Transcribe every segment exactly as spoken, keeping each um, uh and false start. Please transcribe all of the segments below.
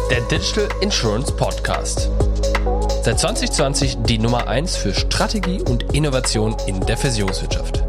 Der Digital Insurance Podcast. Seit zwanzig zwanzig die Nummer eins für Strategie und Innovation in der Versicherungswirtschaft.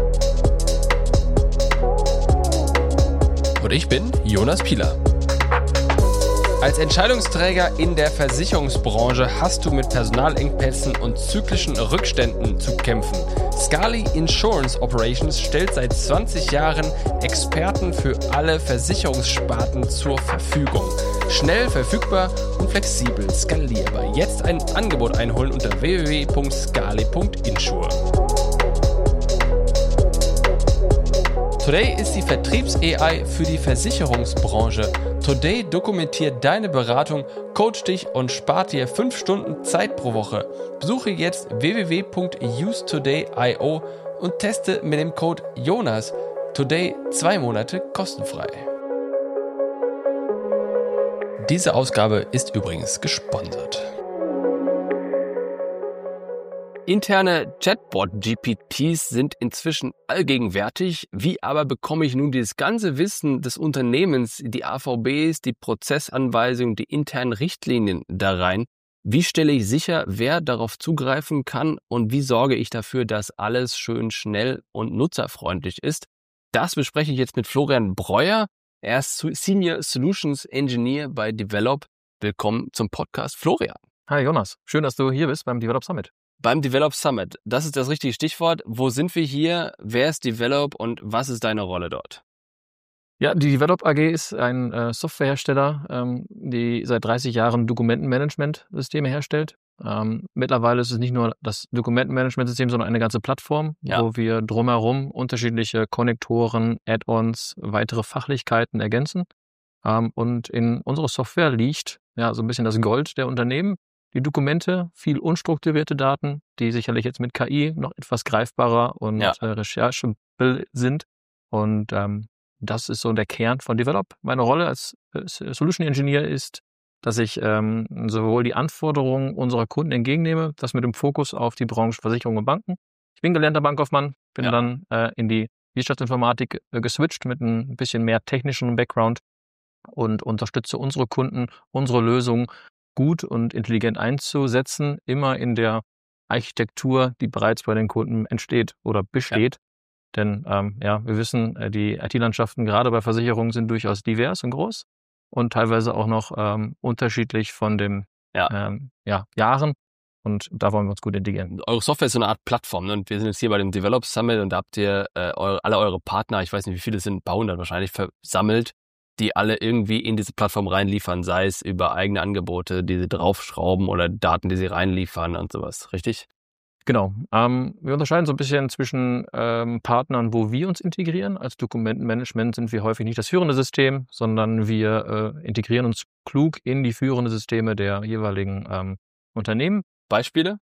Und ich bin Jonas Pieler. Als Entscheidungsträger in der Versicherungsbranche hast du mit Personalengpässen und zyklischen Rückständen zu kämpfen. Scali Insurance Operations stellt seit zwanzig Jahren Experten für alle Versicherungssparten zur Verfügung. Schnell, verfügbar und flexibel skalierbar. Jetzt ein Angebot einholen unter w w w punkt scali punkt insure. Today ist die Vertriebs-A I für die Versicherungsbranche. Today dokumentiert deine Beratung, coacht dich und spart dir fünf Stunden Zeit pro Woche. Besuche jetzt w w w punkt use today punkt i o und teste mit dem Code Jonas Today zwei Monate kostenfrei. Diese Ausgabe ist übrigens gesponsert. Interne Chatbot-G P Ts sind inzwischen allgegenwärtig. Wie aber bekomme ich nun dieses ganze Wissen des Unternehmens, die A V Bs, die Prozessanweisungen, die internen Richtlinien da rein? Wie stelle ich sicher, wer darauf zugreifen kann und wie sorge ich dafür, dass alles schön schnell und nutzerfreundlich ist? Das bespreche ich jetzt mit Florian Breuer. Er ist Senior Solutions Engineer bei Develop. Willkommen zum Podcast, Florian. Hi Jonas, schön, dass du hier bist beim Develop Summit. Beim Develop Summit, das ist das richtige Stichwort. Wo sind wir hier? Wer ist Develop und was ist deine Rolle dort? Ja, die Develop A G ist ein äh, Softwarehersteller, ähm, die seit dreißig Jahren Dokumentenmanagementsysteme herstellt. Ähm, mittlerweile ist es nicht nur das Dokumentenmanagementsystem, sondern eine ganze Plattform, Ja. wo wir drumherum unterschiedliche Konnektoren, Add-ons, weitere Fachlichkeiten ergänzen. Ähm, und in unserer Software liegt ja so ein bisschen das Gold der Unternehmen. Die Dokumente, viel unstrukturierte Daten, die sicherlich jetzt mit K I noch etwas greifbarer und Ja. äh, rechercheable sind. Und ähm, das ist so der Kern von Develop. Meine Rolle als äh, Solution Engineer ist, dass ich ähm, sowohl die Anforderungen unserer Kunden entgegennehme, das mit dem Fokus auf die Branche Versicherung und Banken. Ich bin gelernter Bankkaufmann, bin Ja. dann äh, in die Wirtschaftsinformatik äh, geswitcht mit ein bisschen mehr technischem Background und unterstütze unsere Kunden, unsere Lösungen gut und intelligent einzusetzen, immer in der Architektur, die bereits bei den Kunden entsteht oder besteht. Ja. Denn ähm, ja, wir wissen, äh, die I T-Landschaften gerade bei Versicherungen sind durchaus divers und groß und teilweise auch noch ähm, unterschiedlich von den Ja. ähm, ja, Jahren. Und da wollen wir uns gut integrieren. Eure Software ist so eine Art Plattform, ne? Und wir sind jetzt hier bei dem Develop Summit und da habt ihr äh, eure, alle eure Partner, ich weiß nicht, wie viele es sind, ein paar hundert wahrscheinlich, versammelt, die alle irgendwie in diese Plattform reinliefern, sei es über eigene Angebote, die sie draufschrauben oder Daten, die sie reinliefern und sowas, richtig? Genau. Ähm, wir unterscheiden so ein bisschen zwischen ähm, Partnern, wo wir uns integrieren. Als Dokumentenmanagement sind wir häufig nicht das führende System, sondern wir äh, integrieren uns klug in die führenden Systeme der jeweiligen ähm, Unternehmen. Beispiele?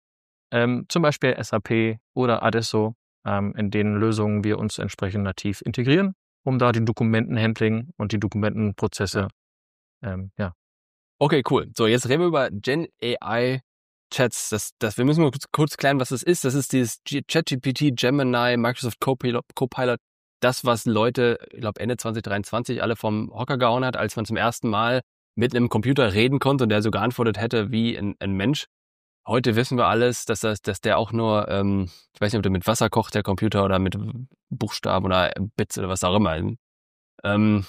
Ähm, zum Beispiel S A P oder Adesso, ähm, in denen Lösungen wir uns entsprechend nativ integrieren, um da die Dokumentenhandling und die Dokumentenprozesse, ähm, ja. Okay, cool. So, jetzt reden wir über Gen A I Chats. Das, das, wir müssen mal kurz, kurz klären, was das ist. Das ist dieses ChatGPT, Gemini, Microsoft Copilot, Copilot. Das, was Leute, ich glaube Ende zwanzig dreiundzwanzig alle vom Hocker gehauen hat, als man zum ersten Mal mit einem Computer reden konnte und der so geantwortet hätte wie ein, ein Mensch. Heute wissen wir alles, dass, das, dass der auch nur, ähm, ich weiß nicht, ob der mit Wasser kocht, der Computer, oder mit Buchstaben oder Bits oder was auch immer. Ähm,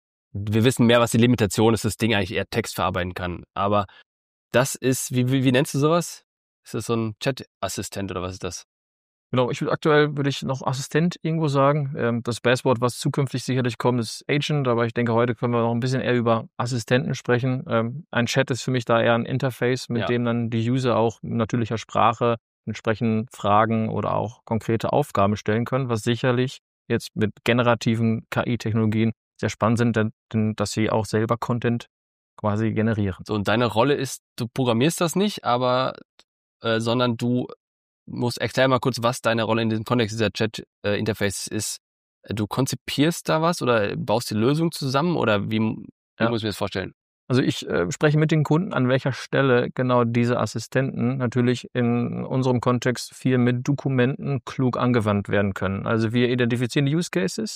wir wissen mehr, was die Limitation ist, dass das Ding eigentlich eher Text verarbeiten kann. Aber das ist, wie, wie, wie nennst du sowas? Ist das so ein Chat-Assistent oder was ist das? Genau, ich würde aktuell würde ich noch Assistent irgendwo sagen. Ähm, das Buzzword, was zukünftig sicherlich kommt, ist Agent, aber ich denke, heute können wir noch ein bisschen eher über Assistenten sprechen. Ähm, ein Chat ist für mich da eher ein Interface, mit Ja. dem dann die User auch in natürlicher Sprache entsprechend Fragen oder auch konkrete Aufgaben stellen können, was sicherlich jetzt mit generativen K I-Technologien sehr spannend sind, denn, denn dass sie auch selber Content quasi generieren. So, und deine Rolle ist, du programmierst das nicht, aber, äh, sondern du musst, erklär mal kurz, was deine Rolle in diesem Kontext dieser Chat-Interface ist. Du konzipierst da was oder baust die Lösung zusammen oder wie, wie Ja. muss ich mir das vorstellen? Also ich äh, spreche mit den Kunden, an welcher Stelle genau diese Assistenten natürlich in unserem Kontext viel mit Dokumenten klug angewandt werden können. Also wir identifizieren die Use Cases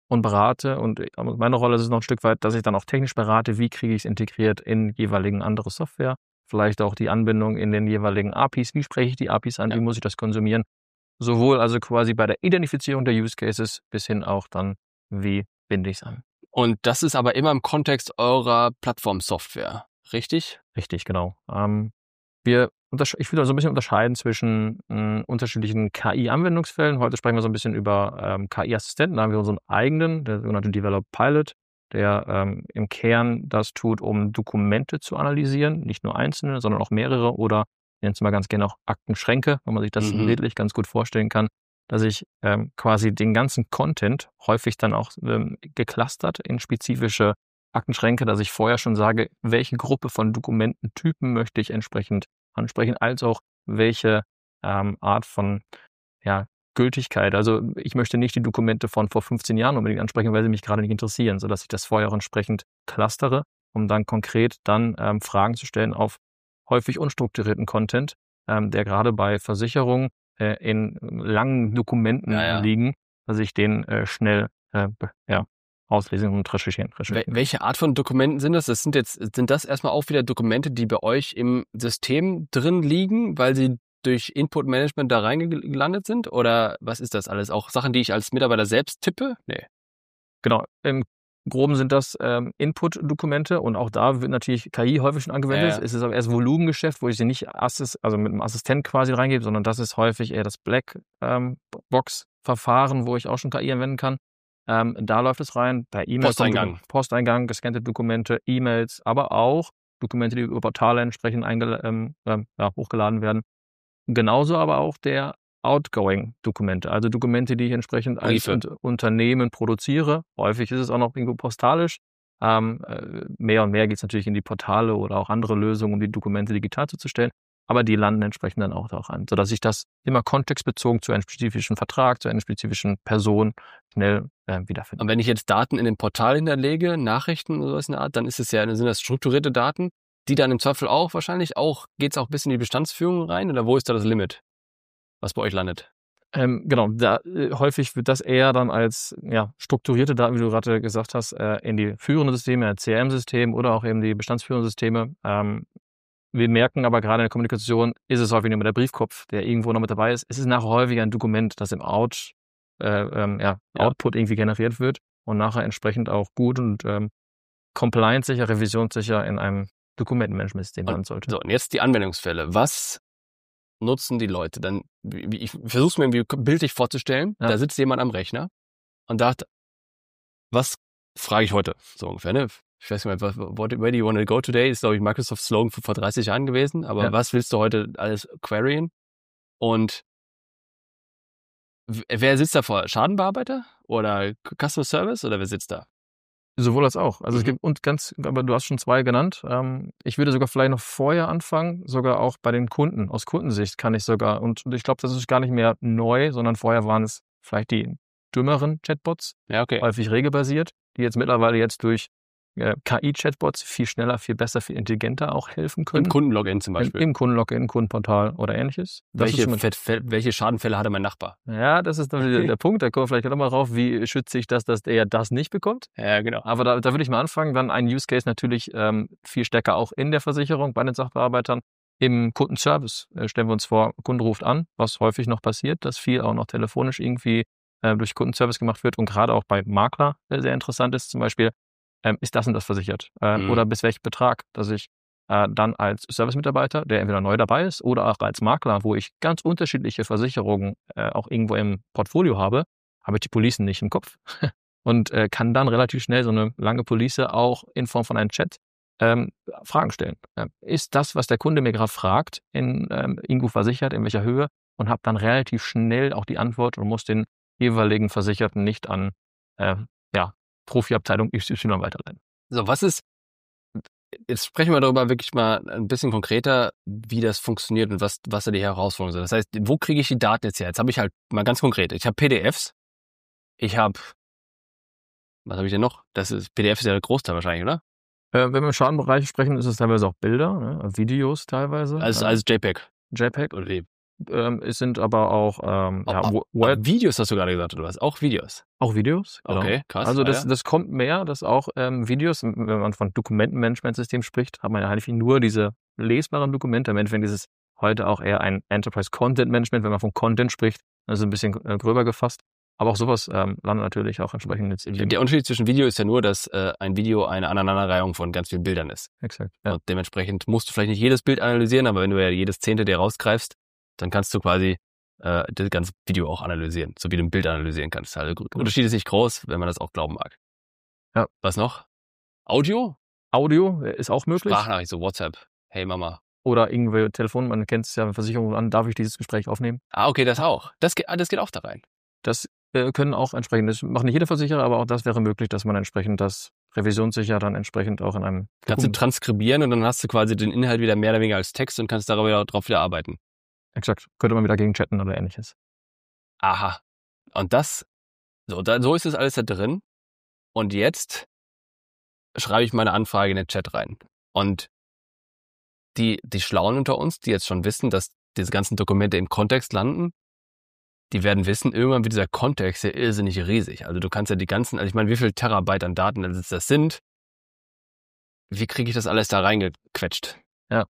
und berate. Und meine Rolle ist es noch ein Stück weit, dass ich dann auch technisch berate, wie kriege ich es integriert in jeweiligen andere Software. Vielleicht auch die Anbindung in den jeweiligen A P Is. Wie spreche ich die A P Is an? Ja. Wie muss ich das konsumieren? Sowohl also quasi bei der Identifizierung der Use Cases bis hin auch dann, wie binde ich es an. Und das ist aber immer im Kontext eurer Plattformsoftware, richtig? Richtig, genau. Ähm, wir untersche- ich würde so ein bisschen unterscheiden zwischen mh, unterschiedlichen K I-Anwendungsfällen. Heute sprechen wir so ein bisschen über ähm, K I-Assistenten. Da haben wir unseren eigenen, der sogenannte Develop Pilot, der ähm, im Kern das tut, um Dokumente zu analysieren. Nicht nur einzelne, sondern auch mehrere oder ich nenne es mal ganz gerne auch Aktenschränke, wenn man sich das Mhm. bildlich ganz gut vorstellen kann, dass ich ähm, quasi den ganzen Content häufig dann auch ähm, geclustert in spezifische Aktenschränke, dass ich vorher schon sage, welche Gruppe von Dokumententypen möchte ich entsprechend ansprechen, als auch welche ähm, Art von ja, Gültigkeit. Also ich möchte nicht die Dokumente von vor fünfzehn Jahren unbedingt ansprechen, weil sie mich gerade nicht interessieren, sodass ich das vorher auch entsprechend clustere, um dann konkret dann ähm, Fragen zu stellen auf häufig unstrukturierten Content, ähm, der gerade bei Versicherungen äh, in langen Dokumenten Ja, ja. liegen, dass ich den äh, schnell äh, be- ja, auslesen und recherchieren. Wel recherchieren. welche Art von Dokumenten sind das? Das sind jetzt, sind das erstmal auch wieder Dokumente, die bei euch im System drin liegen, weil sie durch Input-Management da reingelandet sind? Oder was ist das alles? Auch Sachen, die ich als Mitarbeiter selbst tippe? Nee. Genau, im Groben sind das ähm, Input-Dokumente und auch da wird natürlich K I häufig schon angewendet. Ja, ja. Es ist aber erst Volumengeschäft, wo ich sie nicht Assist, also mit einem Assistent quasi reingebe, sondern das ist häufig eher das Black-Box-Verfahren, wo ich auch schon K I anwenden kann. Ähm, da läuft es rein, per E-Mail. Posteingang. kommt- Posteingang, gescannte Dokumente, E-Mails, aber auch Dokumente, die über Portale entsprechend eingel- ähm, ähm, ja, hochgeladen werden. Genauso aber auch der Outgoing-Dokumente, also Dokumente, die ich entsprechend als Briefe. Unt- Unternehmen produziere. Häufig ist es auch noch irgendwo postalisch. Ähm, äh, mehr und mehr geht es natürlich in die Portale oder auch andere Lösungen, um die Dokumente digital zuzustellen. Aber die landen entsprechend dann auch da an, sodass ich das immer kontextbezogen zu einem spezifischen Vertrag, zu einer spezifischen Person schnell äh, wiederfinde. Und wenn ich jetzt Daten in den Portal hinterlege, Nachrichten oder sowas in der Art, dann ist es ja, dann sind das strukturierte Daten, die dann im Zweifel auch wahrscheinlich auch, geht es auch bis in die Bestandsführung rein oder wo ist da das Limit, was bei euch landet? Ähm, genau, da, äh, häufig wird das eher dann als ja, strukturierte Daten, wie du gerade gesagt hast, äh, in die führenden Systeme, C R M-System oder auch eben die bestandsführenden Systeme. Ähm, wir merken aber gerade in der Kommunikation, ist es häufig nur mit der Briefkopf, der irgendwo noch mit dabei ist. Es ist nachher häufig ein Dokument, das im Out, äh, ähm, ja, Ja. Output irgendwie generiert wird und nachher entsprechend auch gut und ähm, compliance-sicher, revisionssicher in einem Dokumentenmanagementsystem landen sollte. So, und jetzt die Anwendungsfälle. Was nutzen die Leute? Dann, wie- ich versuche es mir irgendwie bildlich vorzustellen. Ja. Da sitzt jemand am Rechner und dachte, was frage ich heute? So ungefähr, ne? Ich weiß nicht mehr, what, where do you want to go today? Ist, glaube ich, Microsoft Slogan vor dreißig Jahren gewesen. Aber Ja. was willst du heute alles queryen? Und w- wer sitzt da vor? Schadenbearbeiter oder Customer Service oder wer sitzt da? Sowohl als auch. Also es Mhm. gibt und ganz, aber du hast schon zwei genannt. Ähm, ich würde sogar vielleicht noch vorher anfangen, sogar auch bei den Kunden. Aus Kundensicht kann ich sogar, und ich glaube, das ist gar nicht mehr neu, sondern vorher waren es vielleicht die dümmeren Chatbots, Ja, okay. häufig regelbasiert, die jetzt mittlerweile jetzt durch äh, K I-Chatbots viel schneller, viel besser, viel intelligenter auch helfen können. Im Kundenlogin zum Im, Beispiel. im Kundenlogin, Kundenportal oder ähnliches. Das ist welche, schon mal- Fett- Fell- welche Schadenfälle hatte mein Nachbar? ja, das ist dann wieder der Punkt. Da kommen wir vielleicht noch mal drauf. Wie schütze ich das, dass der das nicht bekommt? Ja, genau. Aber da, da würde ich mal anfangen, dann ein Use Case natürlich ähm, viel stärker auch in der Versicherung, bei den Sachbearbeitern. Im Kundenservice äh, stellen wir uns vor, Kunde ruft an, was häufig noch passiert, dass viel auch noch telefonisch irgendwie äh, durch Kundenservice gemacht wird und gerade auch bei Makler äh, sehr interessant ist, zum Beispiel, ähm, ist das und das versichert? Äh, Mhm. Oder bis welchem Betrag, dass ich äh, dann als Servicemitarbeiter, der entweder neu dabei ist oder auch als Makler, wo ich ganz unterschiedliche Versicherungen äh, auch irgendwo im Portfolio habe, habe ich die Policen nicht im Kopf. Und äh, kann dann relativ schnell so eine lange Police auch in Form von einem Chat ähm, Fragen stellen. Ähm, ist das, was der Kunde mir gerade fragt, in, ähm, irgendwo versichert, in welcher Höhe? Und habe dann relativ schnell auch die Antwort und muss den jeweiligen Versicherten nicht an äh, ja, Profiabteilung X Y weiterleiten. So, was ist, jetzt sprechen wir darüber wirklich mal ein bisschen konkreter, wie das funktioniert und was, was da die Herausforderungen sind. Das heißt, wo kriege ich die Daten jetzt her? Jetzt habe ich halt mal ganz konkret, ich habe P D Fs, ich habe, was habe ich denn noch? Das ist, P D F ist ja der Großteil wahrscheinlich, oder? Äh, wenn wir im Schadenbereich sprechen, ist es teilweise auch Bilder, ne? Videos teilweise. Also, äh, also JPEG JPEG. oder wie? Ähm, es sind aber auch ähm, Oh, ja, oh, Word, oh, Videos hast du gerade gesagt, oder was? Auch Videos. auch Videos. Genau. Okay, krass. Also ah, das, ja. das kommt mehr, dass auch ähm, Videos, wenn man von Dokumentenmanagementsystem spricht, hat man ja eigentlich nur diese lesbaren Dokumente. Im Endeffekt ist es heute auch eher ein Enterprise Content Management, wenn man von Content spricht, also ein bisschen äh, gröber gefasst. Aber auch sowas ähm, landet natürlich auch entsprechend jetzt. Der Unterschied zwischen Video ist ja nur, dass äh, ein Video eine Aneinanderreihung von ganz vielen Bildern ist. Exakt. Ja. Und dementsprechend musst du vielleicht nicht jedes Bild analysieren, aber wenn du ja jedes Zehnte dir rausgreifst, dann kannst du quasi äh, das ganze Video auch analysieren, so wie du ein Bild analysieren kannst. Also der Unterschied ist nicht groß, wenn man das auch glauben mag. Ja. Was noch? Audio? Audio ist auch möglich. Sprachnachricht, so WhatsApp. Hey Mama. Oder irgendwie Telefon, man kennt es ja, Versicherung an, darf ich dieses Gespräch aufnehmen? Ah, okay, das auch. Das geht, das geht auch da rein. Das äh, können auch entsprechend, das macht nicht jeder Versicherer, aber auch das wäre möglich, dass man entsprechend das revisionssicher dann entsprechend auch in einem... Kannst du transkribieren und dann hast du quasi den Inhalt wieder mehr oder weniger als Text und kannst darüber drauf wieder arbeiten. Exakt. Könnte man wieder gegen chatten oder ähnliches. Aha. Und das, so, da, so ist es alles da drin. Und jetzt schreibe ich meine Anfrage in den Chat rein. Und die, die Schlauen unter uns, die jetzt schon wissen, dass diese ganzen Dokumente im Kontext landen, die werden wissen, irgendwann wird dieser Kontext ja irrsinnig riesig. Also du kannst ja die ganzen, also ich meine, wie viel Terabyte an Daten das sind, wie kriege ich das alles da reingequetscht? Ja.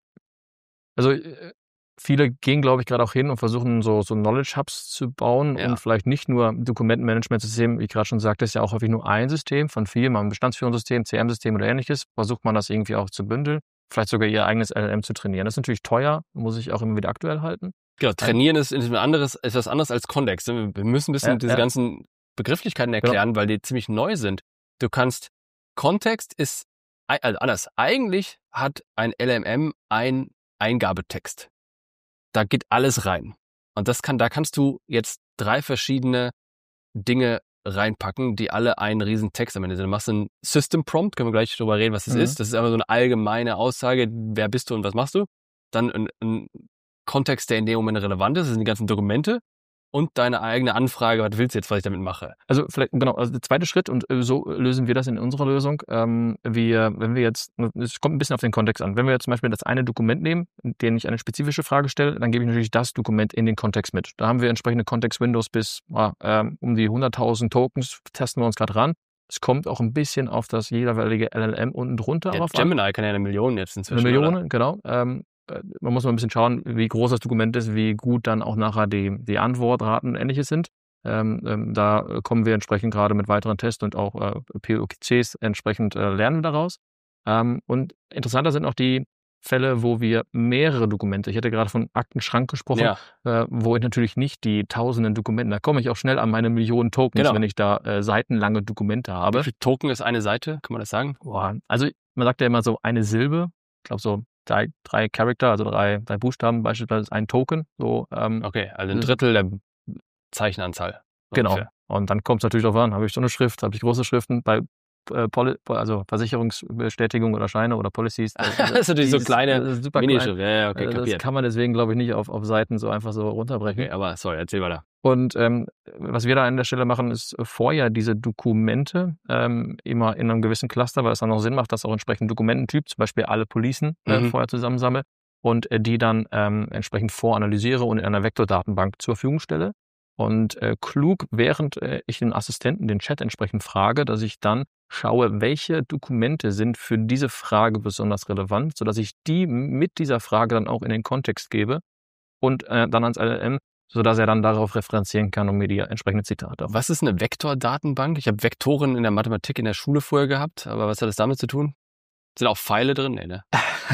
Also viele gehen, glaube ich, gerade auch hin und versuchen so, so Knowledge Hubs zu bauen Ja. und vielleicht nicht nur Dokumentenmanagementsystem, wie ich gerade schon sagte, ist ja auch häufig nur ein System von vielen, mal ein Bestandsführungssystem, C R M-System oder ähnliches, versucht man das irgendwie auch zu bündeln, vielleicht sogar ihr eigenes L L M zu trainieren. Das ist natürlich teuer, muss ich auch immer wieder aktuell halten. Genau, trainieren ist, ist, anderes, ist was anderes als Kontext. Wir müssen ein bisschen Ja, diese ja. ganzen Begrifflichkeiten erklären, weil die ziemlich neu sind. Du kannst, Kontext ist, also anders, eigentlich hat ein L M M ein Eingabetext. Da geht alles rein. Und das kann, da kannst du jetzt drei verschiedene Dinge reinpacken, die alle einen riesen Text am Ende sind. Du machst einen System Prompt, können wir gleich drüber reden, was das Mhm. ist. Das ist einfach so eine allgemeine Aussage, wer bist du und was machst du. Dann ein, ein Kontext, der in dem Moment relevant ist, das sind die ganzen Dokumente und deine eigene Anfrage, was willst du jetzt, was ich damit mache? Also vielleicht, genau, also der zweite Schritt, und äh, so lösen wir das in unserer Lösung. Ähm, wir, wenn wir jetzt, es kommt ein bisschen auf den Kontext an. Wenn wir jetzt zum Beispiel das eine Dokument nehmen, in dem ich eine spezifische Frage stelle, dann gebe ich natürlich das Dokument in den Kontext mit. Da haben wir entsprechende Kontext-Windows bis ah, ähm, um die hunderttausend Tokens, testen wir uns gerade ran. Es kommt auch ein bisschen auf das jeweilige L L M unten drunter Ja, drauf an. Gemini kann ja eine Million jetzt inzwischen. Eine Million, oder? genau. Ähm, man muss mal ein bisschen schauen, wie groß das Dokument ist, wie gut dann auch nachher die, die Antwortraten und ähnliches sind. Ähm, ähm, da kommen wir entsprechend gerade mit weiteren Tests und auch äh, P O Cs entsprechend äh, lernen daraus. Ähm, und interessanter sind auch die Fälle, wo wir mehrere Dokumente, ich hatte gerade von Aktenschrank gesprochen, Ja, äh, wo ich natürlich nicht die tausenden Dokumente, da komme ich auch schnell an meine Millionen Tokens, Genau. wenn ich da äh, seitenlange Dokumente wie habe. viel Token ist eine Seite? Kann man das sagen? Boah, also man sagt ja immer so eine Silbe, ich glaube so drei, drei Charakter, also drei, drei Buchstaben, beispielsweise ist ein Token. So, ähm, Okay, also ein das- Drittel der Zeichenanzahl. genau. ungefähr. Und dann kommt es natürlich darauf an, habe ich so eine Schrift, habe ich große Schriften bei äh, Poli also Versicherungsbestätigung oder Scheine oder Policies. Das ist natürlich so dieses- kleine das ist super klein. Minischrift. Ja, ja, okay, Äh, das kapiert. kann man deswegen, glaube ich, nicht auf, auf Seiten so einfach so runterbrechen. Okay, aber sorry, erzähl weiter. Und ähm, was wir da an der Stelle machen, ist vorher diese Dokumente ähm, immer in einem gewissen Cluster, weil es dann auch Sinn macht, dass auch entsprechend Dokumententyp, zum Beispiel alle Policen, äh, Mhm. vorher zusammensammle und äh, die dann ähm, entsprechend voranalysiere und in einer Vektordatenbank zur Verfügung stelle. Und äh, klug, während äh, ich den Assistenten, den Chat entsprechend frage, dass ich dann schaue, welche Dokumente sind für diese Frage besonders relevant, sodass ich die mit dieser Frage dann auch in den Kontext gebe und äh, dann ans L L M, sodass er dann darauf referenzieren kann und mir die entsprechenden Zitate auch. Was ist eine Vektordatenbank? Ich habe Vektoren in der Mathematik in der Schule vorher gehabt, aber was hat das damit zu tun? Sind auch Pfeile drin? Nee, ne?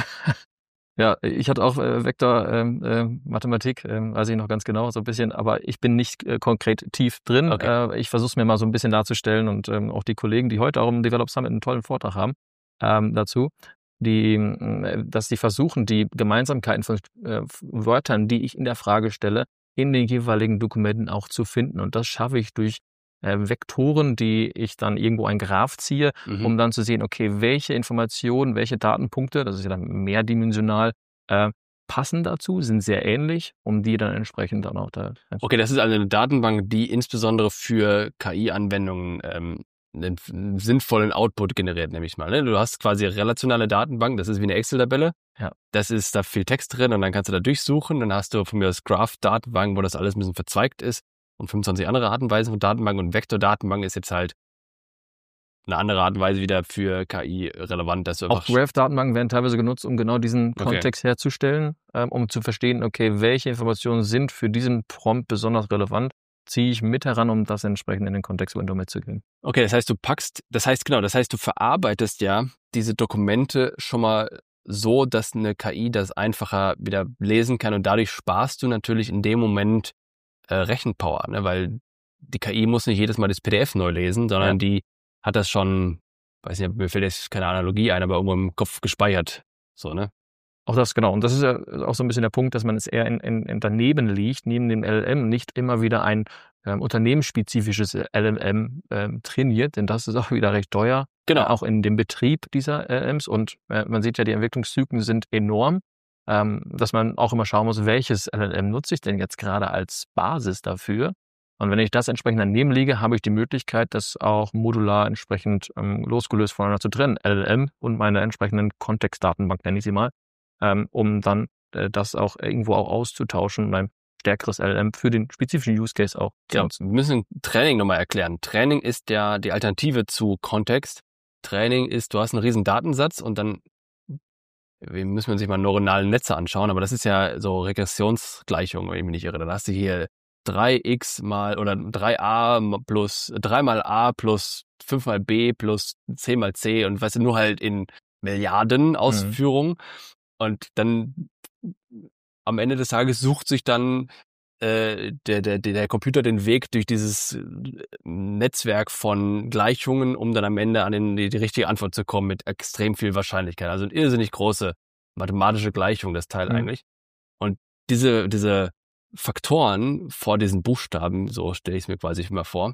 Ja, ich hatte auch äh, Vektor ähm, äh, Mathematik, ähm, weiß ich noch ganz genau, so ein bisschen, aber ich bin nicht äh, konkret tief drin. Okay. Äh, ich versuche es mir mal so ein bisschen darzustellen und ähm, auch die Kollegen, die heute auch im Develop Summit einen tollen Vortrag haben ähm, dazu, die, äh, dass sie versuchen, die Gemeinsamkeiten von äh, Wörtern, die ich in der Frage stelle, in den jeweiligen Dokumenten auch zu finden. Und das schaffe ich durch äh, Vektoren, die ich dann irgendwo ein Graph ziehe, Mhm. um dann zu sehen, okay, welche Informationen, welche Datenpunkte, das ist ja dann mehrdimensional, äh, passen dazu, sind sehr ähnlich, um die dann entsprechend dann auch da. Okay, das ist also eine Datenbank, die insbesondere für K I-Anwendungen ähm, einen sinnvollen Output generiert, nehme ich mal. Ne? Du hast quasi relationale Datenbank, das ist wie eine Excel-Tabelle. Ja. Das ist da viel Text drin und dann kannst du da durchsuchen. Dann hast du von mir das Graph-Datenbank, wo das alles ein bisschen verzweigt ist und fünfundzwanzig andere Arten und Weisen von Datenbank und Vektor-Datenbank ist jetzt halt eine andere Art und Weise wieder für K I relevant. Dass du Auch Graph-Datenbanken werden teilweise genutzt, um genau diesen Okay. Kontext herzustellen, ähm, um zu verstehen, okay, welche Informationen sind für diesen Prompt besonders relevant, ziehe ich mit heran, um das entsprechend in den Kontext-Window mitzugeben. Okay, das heißt, du packst, das heißt genau, das heißt, du verarbeitest ja diese Dokumente schon mal so, dass eine K I das einfacher wieder lesen kann und dadurch sparst du natürlich in dem Moment äh, Rechenpower, ne? Weil die K I muss nicht jedes Mal das P D F neu lesen, sondern Ja. die hat das schon, weiß nicht, mir fällt jetzt keine Analogie ein, aber irgendwo im Kopf gespeichert, so, ne? Auch das, genau. Und das ist ja auch so ein bisschen der Punkt, dass man es eher in, in, in daneben liegt, neben dem L L M, nicht immer wieder ein ähm, unternehmensspezifisches L L M ähm, trainiert, denn das ist auch wieder recht teuer, Genau. äh, auch in dem Betrieb dieser L L Ms. Und äh, man sieht ja, die Entwicklungszyklen sind enorm, ähm, dass man auch immer schauen muss, welches L L M nutze ich denn jetzt gerade als Basis dafür. Und wenn ich das entsprechend daneben lege, habe ich die Möglichkeit, das auch modular entsprechend ähm, losgelöst voneinander zu trennen. L L M und meine entsprechenden Kontextdatenbank, nenne ich sie mal, ähm, um dann äh, das auch irgendwo auch auszutauschen und ein stärkeres L L M für den spezifischen Use Case auch zu Ja, nutzen. wir müssen Training nochmal erklären. Training ist ja die Alternative zu Kontext. Training ist, du hast einen riesen Datensatz und dann wir müssen uns sich mal neuronale Netze anschauen, aber das ist ja so Regressionsgleichung, wenn ich mich nicht irre. Dann hast du hier drei x mal oder drei a plus drei mal a plus fünf mal b plus c mal c und weißt du, nur halt in Milliarden Ausführungen. Mhm. Und dann am Ende des Tages sucht sich dann äh, der, der, der Computer den Weg durch dieses Netzwerk von Gleichungen, um dann am Ende an den, die, die richtige Antwort zu kommen mit extrem viel Wahrscheinlichkeit. Also eine irrsinnig große mathematische Gleichung, das Teil mhm. eigentlich. Und diese, diese Faktoren vor diesen Buchstaben, so stelle ich es mir quasi immer vor,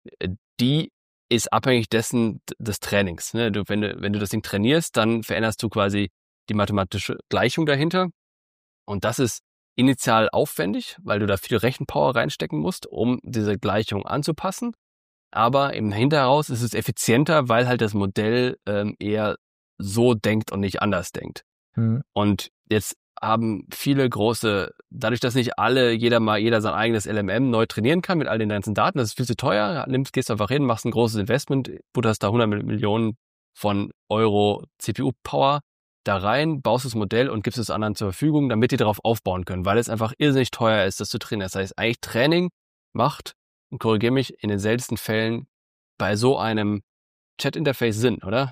die ist abhängig dessen des Trainings. Ne? Du, wenn, du, wenn du das Ding trainierst, dann veränderst du quasi die mathematische Gleichung dahinter. Und das ist initial aufwendig, weil du da viel Rechenpower reinstecken musst, um diese Gleichung anzupassen. Aber im Hinterhaus ist es effizienter, weil halt das Modell ähm, eher so denkt und nicht anders denkt. Mhm. Und jetzt haben viele große, dadurch, dass nicht alle, jeder mal, jeder sein eigenes L M M neu trainieren kann mit all den ganzen Daten, das ist viel zu teuer, nimmst, gehst einfach hin, machst ein großes Investment, butterst da hundert Millionen von Euro C P U-Power da rein, baust das Modell und gibst es anderen zur Verfügung, damit die darauf aufbauen können, weil es einfach irrsinnig teuer ist, das zu trainieren. Das heißt, eigentlich Training macht, und korrigiere mich, in den seltensten Fällen bei so einem Chat-Interface Sinn, oder?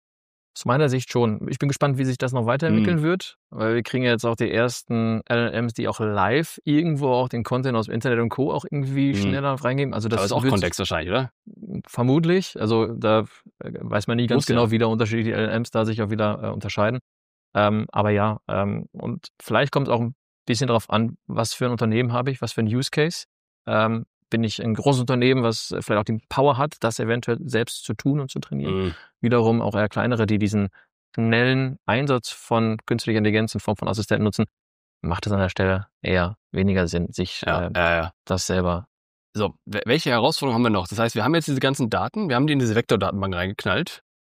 Aus meiner Sicht schon. Ich bin gespannt, wie sich das noch weiterentwickeln mm. wird, weil wir kriegen ja jetzt auch die ersten L L Ms, die auch live irgendwo auch den Content aus dem Internet und Co. auch irgendwie mm. schneller reingeben. Also das Aber ist auch Kontext wahrscheinlich, oder? Vermutlich. Also da weiß man nie ganz Muss genau, ja. wie da unterschiedliche L L Ms da sich auch wieder äh, unterscheiden. Ähm, aber ja, ähm, und vielleicht kommt es auch ein bisschen darauf an, was für ein Unternehmen habe ich, was für ein Use Case. Ähm, bin ich ein großes Unternehmen, was vielleicht auch die Power hat, das eventuell selbst zu tun und zu trainieren. Mm. Wiederum auch eher kleinere, die diesen schnellen Einsatz von künstlicher Intelligenz in Form von Assistenten nutzen, macht es an der Stelle eher weniger Sinn, sich ja, äh, ja, ja. das selber... So, welche Herausforderungen haben wir noch? Das heißt, wir haben jetzt diese ganzen Daten, wir haben die in diese Vektordatenbank reingeknallt.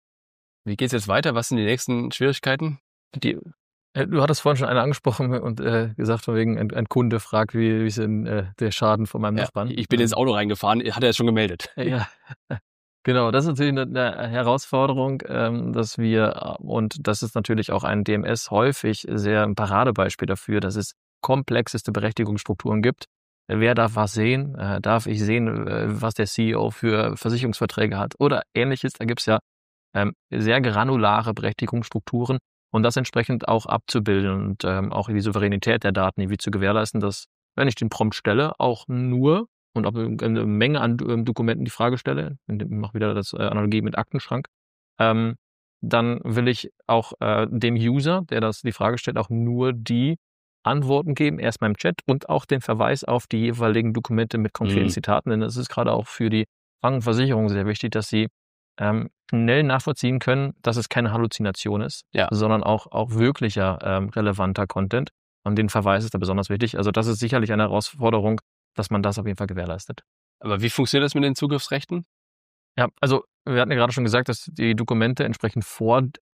Wie geht's jetzt weiter? Was sind die nächsten Schwierigkeiten? Die Du hattest vorhin schon eine angesprochen und äh, gesagt, von wegen ein, ein Kunde fragt, wie, wie ist denn äh, der Schaden von meinem ja, Nachbarn? Ich bin ähm, ins Auto reingefahren, hat er es schon gemeldet. Ja, genau. Das ist natürlich eine, eine Herausforderung, ähm, dass wir, und das ist natürlich auch ein D M S häufig sehr ein Paradebeispiel dafür, dass es komplexeste Berechtigungsstrukturen gibt. Wer darf was sehen? Äh, darf ich sehen, äh, was der C E O für Versicherungsverträge hat oder ähnliches? Da gibt es ja ähm, sehr granulare Berechtigungsstrukturen. Und das entsprechend auch abzubilden und ähm, auch die Souveränität der Daten irgendwie zu gewährleisten, dass, wenn ich den Prompt stelle, auch nur und auch eine Menge an ähm, Dokumenten die Frage stelle, ich mache wieder das äh, Analogie mit Aktenschrank, ähm, dann will ich auch äh, dem User, der das die Frage stellt, auch nur die Antworten geben, erst mal im Chat und auch den Verweis auf die jeweiligen Dokumente mit konkreten mhm. Zitaten, denn das ist gerade auch für die Krankenversicherung sehr wichtig, dass sie ähm, schnell nachvollziehen können, dass es keine Halluzination ist, ja. sondern auch, auch wirklicher ähm, relevanter Content. Und den Verweis ist da besonders wichtig. Also das ist sicherlich eine Herausforderung, dass man das auf jeden Fall gewährleistet. Aber wie funktioniert das mit den Zugriffsrechten? Ja, also wir hatten ja gerade schon gesagt, dass die Dokumente entsprechend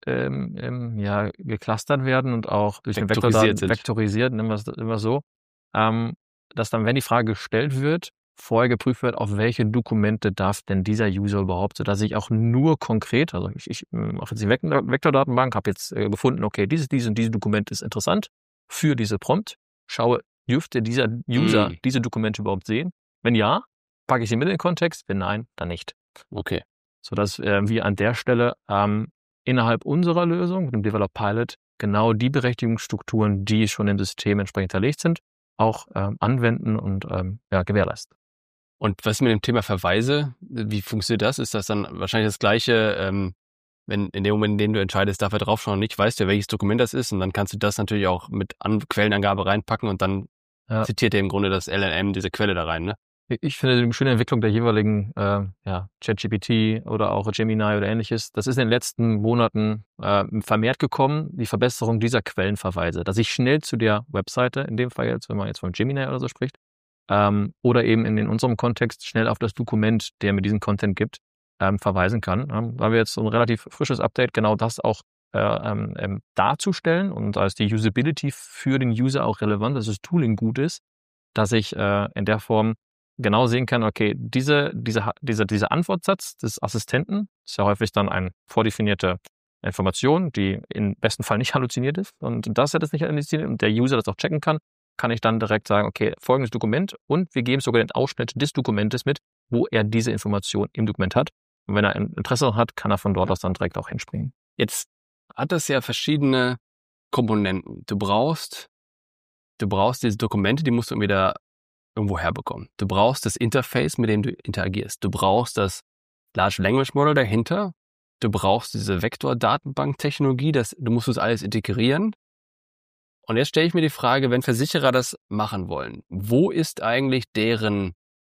ähm, ähm, ja, geclustert werden und auch durch den Vektorisiert Vektordaten sind. vektorisiert, nennen wir es immer so, ähm, dass dann, wenn die Frage gestellt wird, vorher geprüft wird, auf welche Dokumente darf denn dieser User überhaupt, sodass ich auch nur konkret, also ich, ich mache jetzt die Vektor- Vektordatenbank, habe jetzt äh, gefunden, okay, dieses, dieses und dieses Dokument ist interessant für diese Prompt, schaue, dürfte dieser User Mm. diese Dokumente überhaupt sehen? Wenn ja, packe ich sie mit in den Kontext, wenn nein, dann nicht. Okay. Sodass äh, wir an der Stelle ähm, innerhalb unserer Lösung, mit dem Develop Pilot, genau die Berechtigungsstrukturen, die schon im System entsprechend hinterlegt sind, auch ähm, anwenden und ähm, ja, gewährleisten. Und was mit dem Thema Verweise, wie funktioniert das? Ist das dann wahrscheinlich das Gleiche, ähm, wenn in dem Moment, in dem du entscheidest, darf er draufschauen oder nicht, weißt du, welches Dokument das ist und dann kannst du das natürlich auch mit An- Quellenangabe reinpacken und dann Ja. zitiert er im Grunde das L L M, diese Quelle da rein, ne? Ich finde die schöne Entwicklung der jeweiligen äh, ja, ChatGPT oder auch Gemini oder ähnliches, das ist in den letzten Monaten äh, vermehrt gekommen, die Verbesserung dieser Quellenverweise, dass ich schnell zu der Webseite, in dem Fall jetzt, wenn man jetzt von Gemini oder so spricht, ähm, oder eben in, in unserem Kontext schnell auf das Dokument, der mir diesen Content gibt, ähm, verweisen kann. Ähm, da wir jetzt so ein relativ frisches Update, genau das auch äh, ähm, ähm, darzustellen und da ist die Usability für den User auch relevant, dass das Tooling gut ist, dass ich äh, in der Form genau sehen kann, okay, diese, diese, diese, dieser Antwortsatz des Assistenten ist ja häufig dann eine vordefinierte Information, die im besten Fall nicht halluziniert ist. Und dass er das nicht halluziniert und der User das auch checken kann, kann ich dann direkt sagen, okay, folgendes Dokument und wir geben sogar den Ausschnitt des Dokumentes mit, wo er diese Information im Dokument hat. Und wenn er ein Interesse hat, kann er von dort aus dann direkt auch hinspringen. Jetzt hat das ja verschiedene Komponenten. Du brauchst, du brauchst diese Dokumente, die musst du wieder irgendwo herbekommen. Du brauchst das Interface, mit dem du interagierst. Du brauchst das Large Language Model dahinter. Du brauchst diese Vektor-Datenbank-Technologie. Das, du musst das alles integrieren. Und jetzt stelle ich mir die Frage, wenn Versicherer das machen wollen, wo ist eigentlich deren,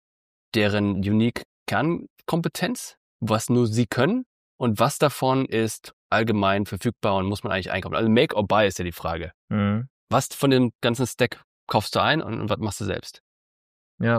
deren unique Kernkompetenz, was nur sie können und was davon ist allgemein verfügbar und muss man eigentlich einkaufen? Also Make or Buy ist ja die Frage. Mhm. Was von dem ganzen Stack kaufst du ein und, und was machst du selbst? Ja.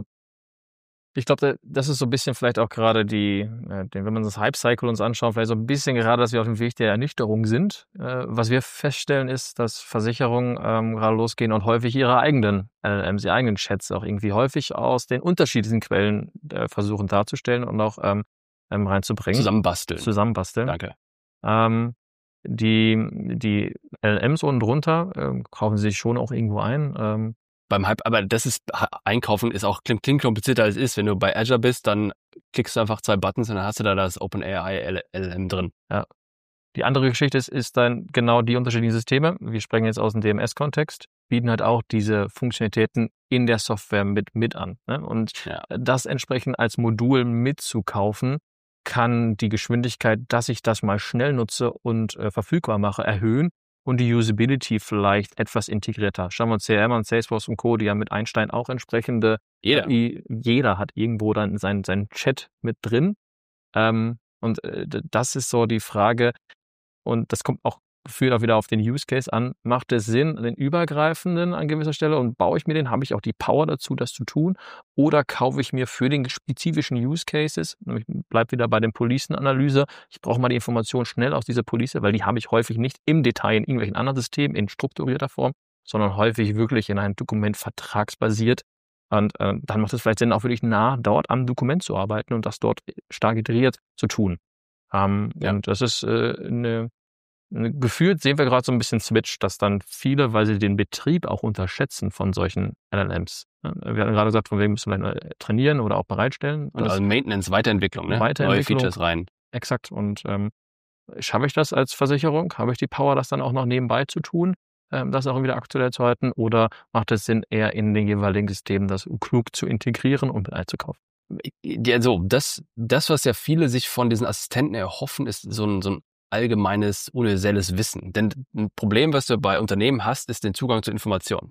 Ich glaube, das ist so ein bisschen vielleicht auch gerade die, äh, wenn man das Hype-Cycle uns anschaut, vielleicht so ein bisschen gerade, dass wir auf dem Weg der Ernüchterung sind. Äh, was wir feststellen ist, dass Versicherungen ähm, gerade losgehen und häufig ihre eigenen L L Ms, ihre eigenen Chats auch irgendwie häufig aus den unterschiedlichen Quellen äh, versuchen darzustellen und auch ähm, ähm, reinzubringen. Zusammenbasteln. Zusammenbasteln. Danke. Ähm, die, die L L Ms unten drunter ähm, kaufen sie sich schon auch irgendwo ein. Ähm, Beim Hype, aber das ist, Einkaufen ist auch, klingt, klingt komplizierter als es ist. Wenn du bei Azure bist, dann klickst du einfach zwei Buttons und dann hast du da das OpenAI L L M drin. Ja. Die andere Geschichte ist, ist dann genau die unterschiedlichen Systeme. Wir sprechen jetzt aus dem D M S-Kontext, bieten halt auch diese Funktionalitäten in der Software mit, mit an. Ne? Und Ja. das entsprechend als Modul mitzukaufen, kann die Geschwindigkeit, dass ich das mal schnell nutze und äh, verfügbar mache, erhöhen und die Usability vielleicht etwas integrierter. Schauen wir uns C R M an, Salesforce und Co., die ja mit Einstein auch entsprechende, Jeder. Äh, jeder hat irgendwo dann seinen, seinen Chat mit drin. Ähm, und äh, das ist so die Frage, und das kommt auch führt auch wieder auf den Use Case an. Macht es Sinn, den übergreifenden an gewisser Stelle und baue ich mir den? Habe ich auch die Power dazu, das zu tun? Oder kaufe ich mir für den spezifischen Use Cases, ich bleibe wieder bei der Policenanalyse, ich brauche mal die Information schnell aus dieser Police, weil die habe ich häufig nicht im Detail in irgendwelchen anderen Systemen in strukturierter Form, sondern häufig wirklich in einem Dokument vertragsbasiert. Und äh, dann macht es vielleicht Sinn, auch wirklich nah dort am Dokument zu arbeiten und das dort stark iteriert zu tun. Ähm, Ja. Und das ist äh, eine Gefühlt sehen wir gerade so ein bisschen Switch, dass dann viele, weil sie den Betrieb auch unterschätzen von solchen L L Ms. Wir hatten gerade gesagt, von wem müssen wir trainieren oder auch bereitstellen. Und also Maintenance, Weiterentwicklung, ne? Weiterentwicklung. Neue Features rein. Exakt. Und ähm, schaffe ich das als Versicherung? Habe ich die Power, das dann auch noch nebenbei zu tun, ähm, das auch wieder aktuell zu halten? Oder macht es Sinn, eher in den jeweiligen Systemen das klug zu integrieren und mit einzukaufen? Ja, so, das, das, was ja viele sich von diesen Assistenten erhoffen, ist so ein, so ein allgemeines, universelles Wissen. Denn ein Problem, was du bei Unternehmen hast, ist den Zugang zu Informationen.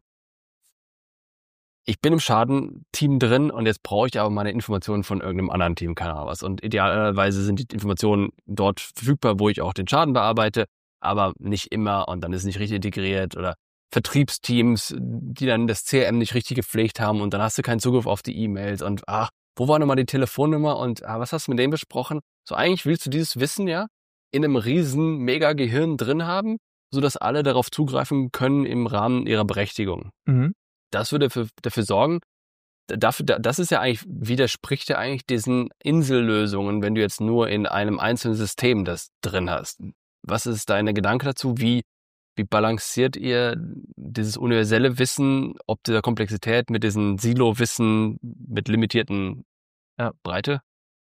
Ich bin im Schadenteam drin und jetzt brauche ich aber meine Informationen von irgendeinem anderen Team, keine Ahnung was. Und idealerweise sind die Informationen dort verfügbar, wo ich auch den Schaden bearbeite, aber nicht immer und dann ist es nicht richtig integriert oder Vertriebsteams, die dann das C R M nicht richtig gepflegt haben und dann hast du keinen Zugriff auf die E-Mails und ach, wo war nochmal die Telefonnummer und ah, was hast du mit dem besprochen? So eigentlich willst du dieses Wissen ja in einem riesen Mega-Gehirn drin haben, sodass alle darauf zugreifen können im Rahmen ihrer Berechtigung. Mhm. Das würde für, dafür sorgen, dafür, das ist ja eigentlich, widerspricht ja eigentlich diesen Insellösungen, wenn du jetzt nur in einem einzelnen System das drin hast. Was ist dein Gedanke dazu? Wie, wie balanciert ihr dieses universelle Wissen, ob dieser Komplexität mit diesem Silo-Wissen mit limitierten Ja. Breite?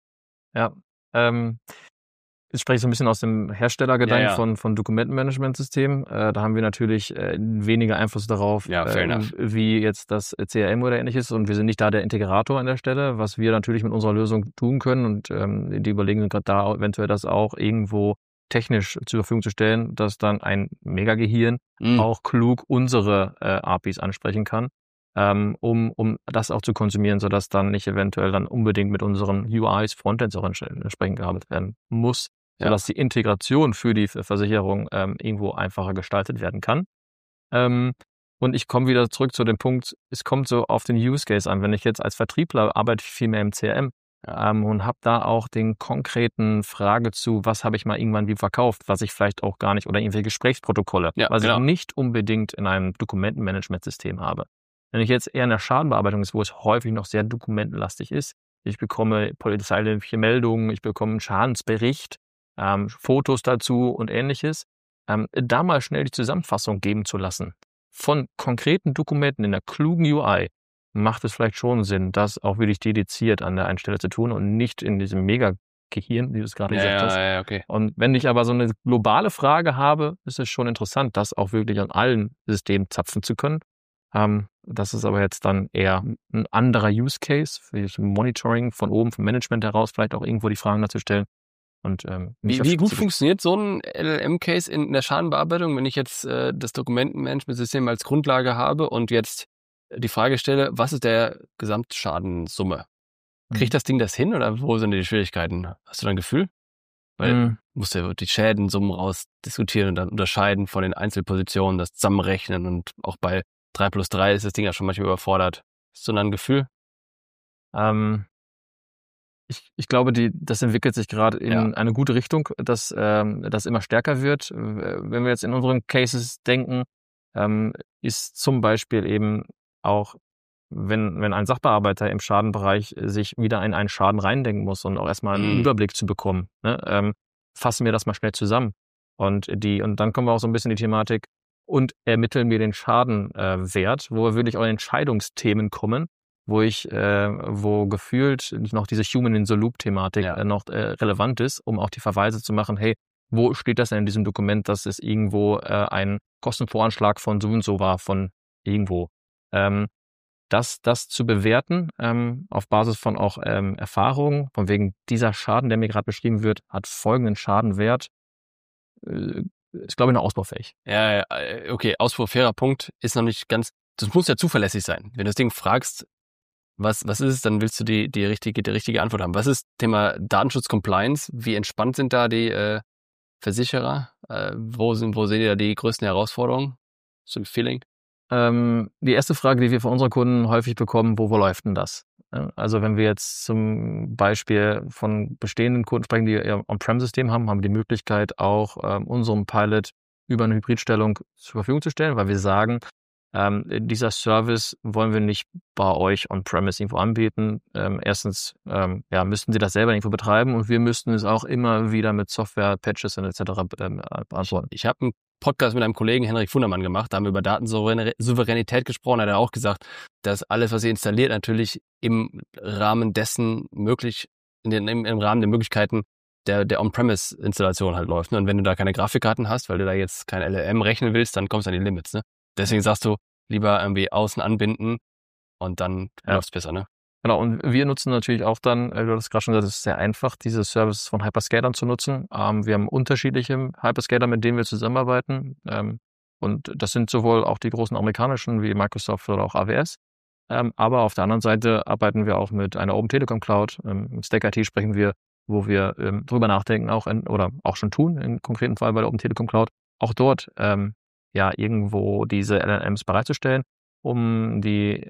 Ja, ähm, jetzt spreche ich so ein bisschen aus dem Herstellergedanken Ja, ja. von, von Dokumentenmanagementsystemen. Äh, da haben wir natürlich äh, weniger Einfluss darauf, Ja, fair äh, enough. wie jetzt das C R M oder ähnliches. Und wir sind nicht da der Integrator an der Stelle. Was wir natürlich mit unserer Lösung tun können, und ähm, die überlegen gerade da eventuell das auch irgendwo technisch zur Verfügung zu stellen, dass dann ein Megagehirn Mhm. auch klug unsere äh, A P Is ansprechen kann, ähm, um, um das auch zu konsumieren, sodass dann nicht eventuell dann unbedingt mit unseren U Is, Frontends auch entsprechend gearbeitet werden muss, Ja. sodass die Integration für die Versicherung ähm, irgendwo einfacher gestaltet werden kann. Ähm, und ich komme wieder zurück zu dem Punkt, es kommt so auf den Use Case an. Wenn ich jetzt als Vertriebler arbeite, ich viel mehr im C R M Ja. ähm, und habe da auch den konkreten Frage zu, was habe ich mal irgendwann wie verkauft, was ich vielleicht auch gar nicht, oder irgendwelche Gesprächsprotokolle, Ja, was genau. ich nicht unbedingt in einem Dokumentenmanagementsystem habe. Wenn ich jetzt eher in der Schadenbearbeitung ist, wo es häufig noch sehr dokumentenlastig ist, ich bekomme polizeiliche Meldungen, ich bekomme einen Schadensbericht, ähm, Fotos dazu und ähnliches, ähm, da mal schnell die Zusammenfassung geben zu lassen von konkreten Dokumenten in der klugen U I, macht es vielleicht schon Sinn, das auch wirklich dediziert an der einen Stelle zu tun und nicht in diesem Mega-Gehirn, wie du es gerade Ja, gesagt hast. ja, ja, okay. Und wenn ich aber so eine globale Frage habe, ist es schon interessant, das auch wirklich an allen Systemen zapfen zu können. Ähm, das ist aber jetzt dann eher ein anderer Use Case für das Monitoring von oben, vom Management heraus, vielleicht auch irgendwo die Fragen dazu stellen. Und, ähm, Wie, wie gut funktioniert so ein L L M-Case in der Schadenbearbeitung, wenn ich jetzt äh, das Dokumentenmanagementsystem als Grundlage habe und jetzt die Frage stelle, was ist der Gesamtschadenssumme? Kriegt das Ding das hin oder wo sind die Schwierigkeiten? Hast du da ein Gefühl? Weil Mhm. du musst ja die Schädensummen raus diskutieren und dann unterscheiden von den Einzelpositionen, das zusammenrechnen, und auch bei drei plus drei ist das Ding ja schon manchmal überfordert. Hast du da ein Gefühl? Ähm, ich, ich glaube, die, das entwickelt sich gerade in Ja. eine gute Richtung, dass ähm, das immer stärker wird. Äh, Wenn wir jetzt in unseren Cases denken, ähm, ist zum Beispiel eben auch, wenn, wenn ein Sachbearbeiter im Schadenbereich sich wieder in einen Schaden reindenken muss und auch erstmal einen Mhm. Überblick zu bekommen, ne, ähm, fassen wir das mal schnell zusammen. Und die, und dann kommen wir auch so ein bisschen in die Thematik und ermitteln wir den Schadenwert, äh, Wert, wo wir wirklich auch in Entscheidungsthemen kommen, wo ich, äh, wo gefühlt noch diese Human-in-the-Loop-Thematik Ja. äh, noch äh, relevant ist, um auch die Verweise zu machen, hey, wo steht das denn in diesem Dokument, dass es irgendwo äh, ein Kostenvoranschlag von so und so war, von irgendwo. Ähm, das, das zu bewerten, ähm, auf Basis von auch ähm, Erfahrungen, von wegen dieser Schaden, der mir gerade beschrieben wird, hat folgenden Schadenwert, äh, ist, glaube ich, noch ausbaufähig. Ja, ja, äh, okay, Ausfuhr, fairer Punkt, ist noch nicht ganz, das muss ja zuverlässig sein. Wenn du das Ding fragst, was, was ist es, dann willst du die, die richtige, die richtige Antwort haben. Was ist Thema Datenschutz Compliance? Wie entspannt sind da die äh, Versicherer? Äh, wo sind, wo seht ihr da die größten Herausforderungen? So ein Feeling? Ähm, die erste Frage, die wir von unseren Kunden häufig bekommen, wo, wo läuft denn das? Ja, also wenn wir jetzt zum Beispiel von bestehenden Kunden sprechen, die ihr On-Prem-System haben, haben wir die Möglichkeit, auch ähm, unserem Pilot über eine Hybridstellung zur Verfügung zu stellen, weil wir sagen, ähm, dieser Service wollen wir nicht bei euch On-Premise irgendwo anbieten. Ähm, erstens ähm, ja, müssten sie das selber irgendwo betreiben und wir müssten es auch immer wieder mit Software, Patches und et cetera ähm, beantworten. Ich habe einen Podcast mit einem Kollegen, Henrik Fundermann, gemacht. Da haben wir über Datensouveränität gesprochen. Da hat er auch gesagt, dass alles, was ihr installiert, natürlich im Rahmen dessen möglich, in den, im, im Rahmen der Möglichkeiten der, der On-Premise-Installation halt läuft. Ne? Und wenn du da keine Grafikkarten hast, weil du da jetzt kein L L M rechnen willst, dann kommst du an die Limits. Ne? Deswegen sagst du, lieber irgendwie außen anbinden und dann Ja. läuft's besser, ne? Genau, und wir nutzen natürlich auch dann, du hast gerade schon gesagt, es ist sehr einfach, diese Services von Hyperscalern zu nutzen. Ähm, wir haben unterschiedliche Hyperscaler, mit denen wir zusammenarbeiten. Ähm, und das sind sowohl auch die großen amerikanischen wie Microsoft oder auch A W S. Ähm, aber auf der anderen Seite arbeiten wir auch mit einer Open Telekom Cloud. Ähm, Im Stack I T sprechen wir, wo wir ähm, drüber nachdenken, auch in, oder auch schon tun, im konkreten Fall bei der Open Telekom Cloud, auch dort ähm, ja irgendwo diese L L Ms bereitzustellen, um die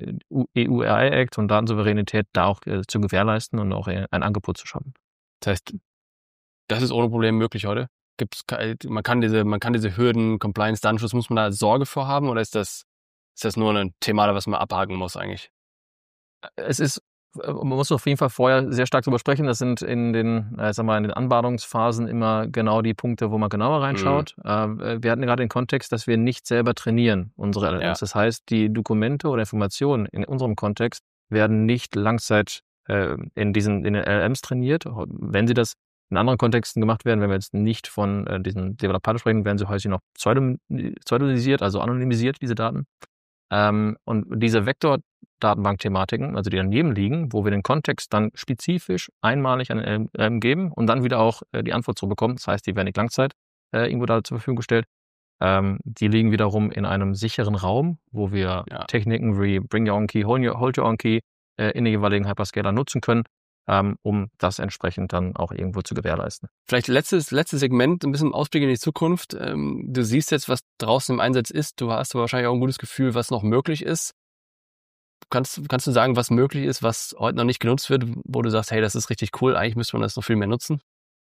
E U A I Act und Datensouveränität da auch äh, zu gewährleisten und auch ein Angebot zu schaffen. Das heißt, Das ist ohne Problem möglich heute. Gibt's, man kann diese, man kann diese Hürden, Compliance, Datenschutz, muss man da Sorge vor haben oder ist das, ist das nur ein Thema, was man abhaken muss eigentlich? Es ist, man muss auf jeden Fall vorher sehr stark drüber sprechen. Das sind in den, äh, sag mal, in den Anbahnungsphasen immer genau die Punkte, wo man genauer reinschaut. Mhm. Äh, wir hatten gerade den Kontext, dass wir nicht selber trainieren, unsere L L Ms. Ja. Das heißt, die Dokumente oder Informationen in unserem Kontext werden nicht Langzeit äh, in diesen in den L L Ms trainiert. Wenn sie das in anderen Kontexten gemacht werden, wenn wir jetzt nicht von äh, diesen Developern sprechen, werden sie häufig noch pseudonymisiert, also anonymisiert, diese Daten. Ähm, und diese Vektor-Datenbank-Thematiken, also die daneben liegen, wo wir den Kontext dann spezifisch einmalig an den L L M geben und dann wieder auch äh, die Antwort zurückbekommen, das heißt, die werden nicht Langzeit äh, irgendwo da zur Verfügung gestellt, ähm, die liegen wiederum in einem sicheren Raum, wo wir ja. Techniken wie Bring Your Own Key, Hold Your, Hold Your Own Key äh, in den jeweiligen Hyperscaler nutzen können, ähm, um das entsprechend dann auch irgendwo zu gewährleisten. Vielleicht letztes, letztes Segment, ein bisschen Ausblick in die Zukunft. Ähm, du siehst jetzt, was draußen im Einsatz ist. Du hast aber wahrscheinlich auch ein gutes Gefühl, was noch möglich ist. Kannst, kannst du sagen, was möglich ist, was heute noch nicht genutzt wird, wo du sagst, hey, das ist richtig cool, eigentlich müsste man das noch viel mehr nutzen?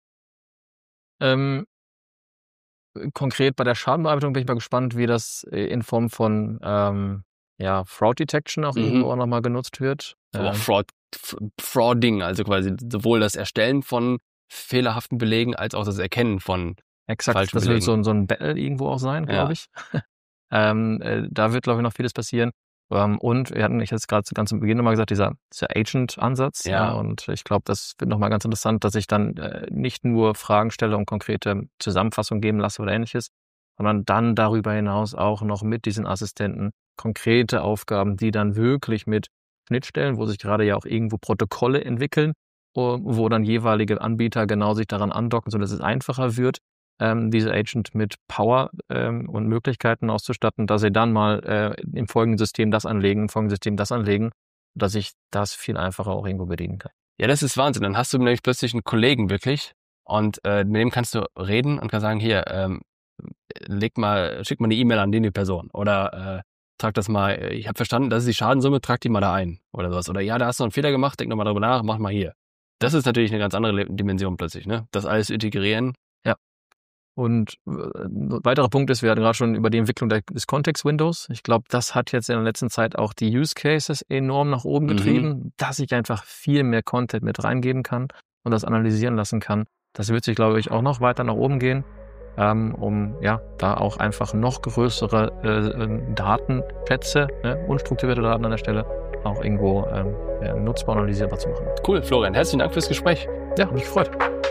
Ähm, konkret bei der Schadenbearbeitung bin ich mal gespannt, wie das in Form von ähm, ja, Fraud Detection auch mhm. irgendwo auch nochmal genutzt wird. Aber auch Fraud, Frauding, also quasi sowohl das Erstellen von fehlerhaften Belegen als auch das Erkennen von Exakt, falschen das Belegen. wird so, so ein Battle irgendwo auch sein, glaube ja. ich. ähm, äh, da wird, glaube ich, noch vieles passieren. Ähm, und wir hatten, ich hatte es gerade ganz am Beginn nochmal gesagt, dieser, dieser Agent-Ansatz. Ja. ja. Und ich glaube, das wird nochmal ganz interessant, dass ich dann äh, nicht nur Fragen stelle und konkrete Zusammenfassungen geben lasse oder ähnliches, sondern dann darüber hinaus auch noch mit diesen Assistenten konkrete Aufgaben, die dann wirklich mit Schnittstellen, wo sich gerade ja auch irgendwo Protokolle entwickeln, wo dann jeweilige Anbieter genau sich daran andocken, sodass es einfacher wird, ähm, diese Agent mit Power ähm, und Möglichkeiten auszustatten, dass sie dann mal äh, im folgenden System das anlegen, im folgenden System das anlegen, dass ich das viel einfacher auch irgendwo bedienen kann. Ja, das ist Wahnsinn. Dann hast du nämlich plötzlich einen Kollegen wirklich und äh, mit dem kannst du reden und kannst sagen, hier, ähm, leg mal, schick mal eine E-Mail an die, die Person oder äh, trag das mal, ich habe verstanden, das ist die Schadensumme, trag die mal da ein oder sowas. Oder ja, da hast du einen Fehler gemacht, denk nochmal darüber nach, mach mal hier. Das ist natürlich eine ganz andere Dimension plötzlich, ne? Das alles integrieren. Ja. Und äh, ein weiterer Punkt ist, wir hatten gerade schon über die Entwicklung des Context-Windows. Ich glaube, das hat jetzt in der letzten Zeit auch die Use Cases enorm nach oben getrieben, mhm. dass ich einfach viel mehr Content mit reingeben kann und das analysieren lassen kann. Das wird sich, glaube ich, auch noch weiter nach oben gehen. Ähm, um ja da auch einfach noch größere äh, Datenschätze, ne, unstrukturierte Daten an der Stelle, auch irgendwo ähm, ja, nutzbar und analysierbar zu machen. Cool, Florian. Herzlichen Dank fürs Gespräch. Ja, hat mich gefreut.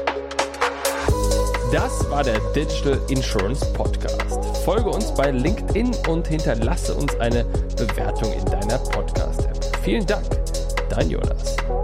Das war der Digital Insurance Podcast. Folge uns bei LinkedIn und hinterlasse uns eine Bewertung in deiner Podcast-App. Vielen Dank, dein Jonas.